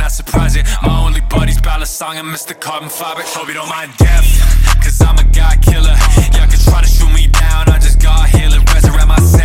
not surprising. My only buddy's Ballast Song and Mr. Carbon Fiber. Hope you don't mind death, cause I'm a God killer. Y'all can try to shoot me down, I just got heal and resurrect myself.